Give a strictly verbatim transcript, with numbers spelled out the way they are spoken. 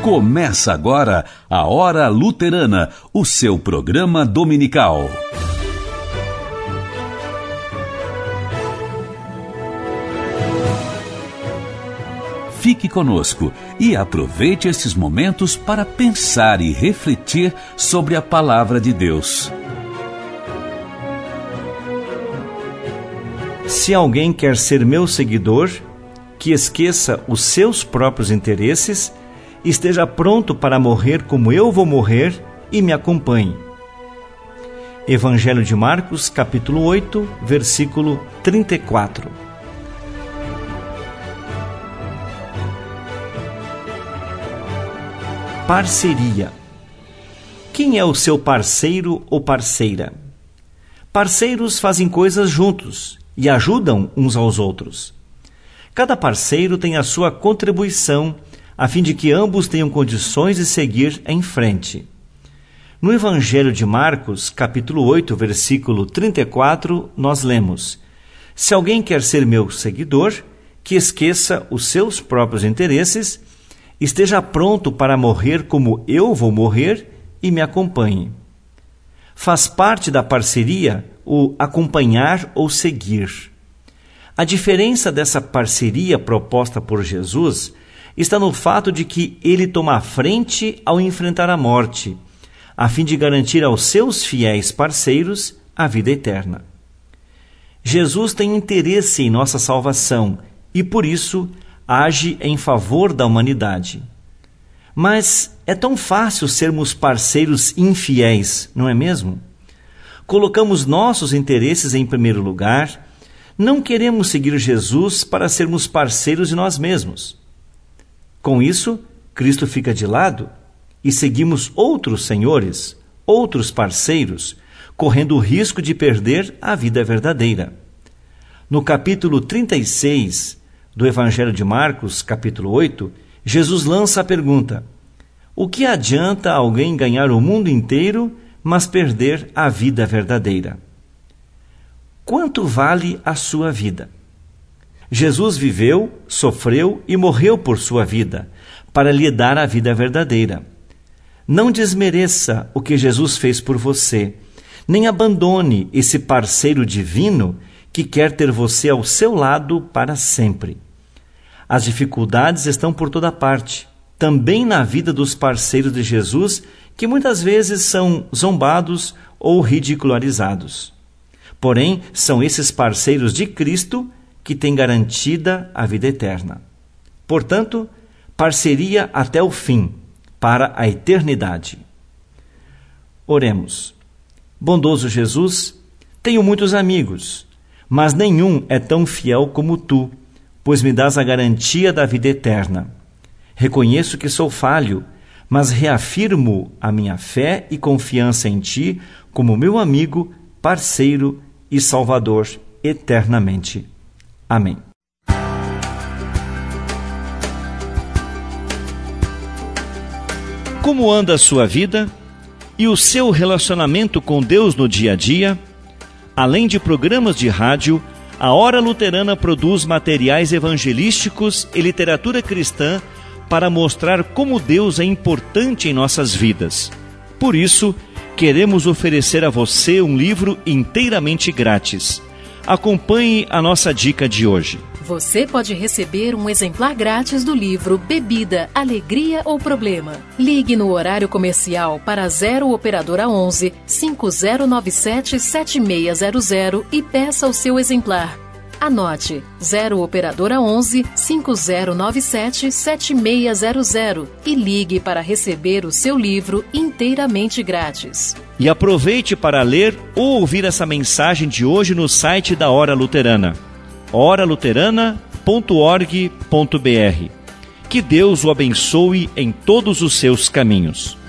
Começa agora a Hora Luterana, o seu programa dominical. Fique conosco e aproveite esses momentos para pensar e refletir sobre a Palavra de Deus. Se alguém quer ser meu seguidor, que esqueça os seus próprios interesses, esteja pronto para morrer como eu vou morrer e me acompanhe. Evangelho de Marcos, capítulo oito, versículo trinta e quatro. Parceria. Quem é o seu parceiro ou parceira? Parceiros fazem coisas juntos e ajudam uns aos outros. Cada parceiro tem a sua contribuição a fim de que ambos tenham condições de seguir em frente. No Evangelho de Marcos, capítulo oito, versículo trinta e quatro, nós lemos: Se alguém quer ser meu seguidor, que esqueça os seus próprios interesses, esteja pronto para morrer como eu vou morrer e me acompanhe. Faz parte da parceria o acompanhar ou seguir. A diferença dessa parceria proposta por Jesus está no fato de que ele toma a frente ao enfrentar a morte, a fim de garantir aos seus fiéis parceiros a vida eterna. Jesus tem interesse em nossa salvação e, por isso, age em favor da humanidade. Mas é tão fácil sermos parceiros infiéis, não é mesmo? Colocamos nossos interesses em primeiro lugar, não queremos seguir Jesus para sermos parceiros de nós mesmos. Com isso, Cristo fica de lado e seguimos outros senhores, outros parceiros, correndo o risco de perder a vida verdadeira. No capítulo trinta e seis do Evangelho de Marcos, capítulo oito, Jesus lança a pergunta: o que adianta alguém ganhar o mundo inteiro, mas perder a vida verdadeira? Quanto vale a sua vida? Jesus viveu, sofreu e morreu por sua vida, para lhe dar a vida verdadeira. Não desmereça o que Jesus fez por você, nem abandone esse parceiro divino que quer ter você ao seu lado para sempre. As dificuldades estão por toda parte, também na vida dos parceiros de Jesus, que muitas vezes são zombados ou ridicularizados. Porém, são esses parceiros de Cristo que têm garantida a vida eterna. Portanto, parceria até o fim, para a eternidade. Oremos. Bondoso Jesus, tenho muitos amigos, mas nenhum é tão fiel como tu, pois me dás a garantia da vida eterna. Reconheço que sou falho, mas reafirmo a minha fé e confiança em ti como meu amigo, parceiro e Salvador eternamente. Amém. Como anda a sua vida e o seu relacionamento com Deus no dia a dia? Além de programas de rádio, a Hora Luterana produz materiais evangelísticos e literatura cristã para mostrar como Deus é importante em nossas vidas. Por isso, queremos oferecer a você um livro inteiramente grátis. Acompanhe a nossa dica de hoje. Você pode receber um exemplar grátis do livro Bebida, Alegria ou Problema. Ligue no horário comercial para zero Operadora onze, cinco zero nove sete, sete seis zero zero e peça o seu exemplar. Anote zero Operadora onze, cinco zero nove sete, sete seis zero zero e ligue para receber o seu livro inteiramente grátis. E aproveite para ler ou ouvir essa mensagem de hoje no site da Hora Luterana, hora luterana ponto org ponto br. Que Deus o abençoe em todos os seus caminhos.